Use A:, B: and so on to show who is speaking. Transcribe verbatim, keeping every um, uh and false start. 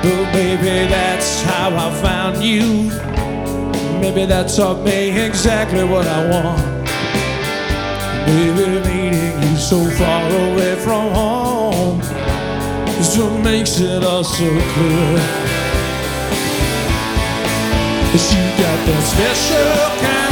A: But maybe that's how I found you. Maybe that taught me exactly what I want. Maybe meeting you so far away from home is what makes it all so clear. 'Cause you got that special kind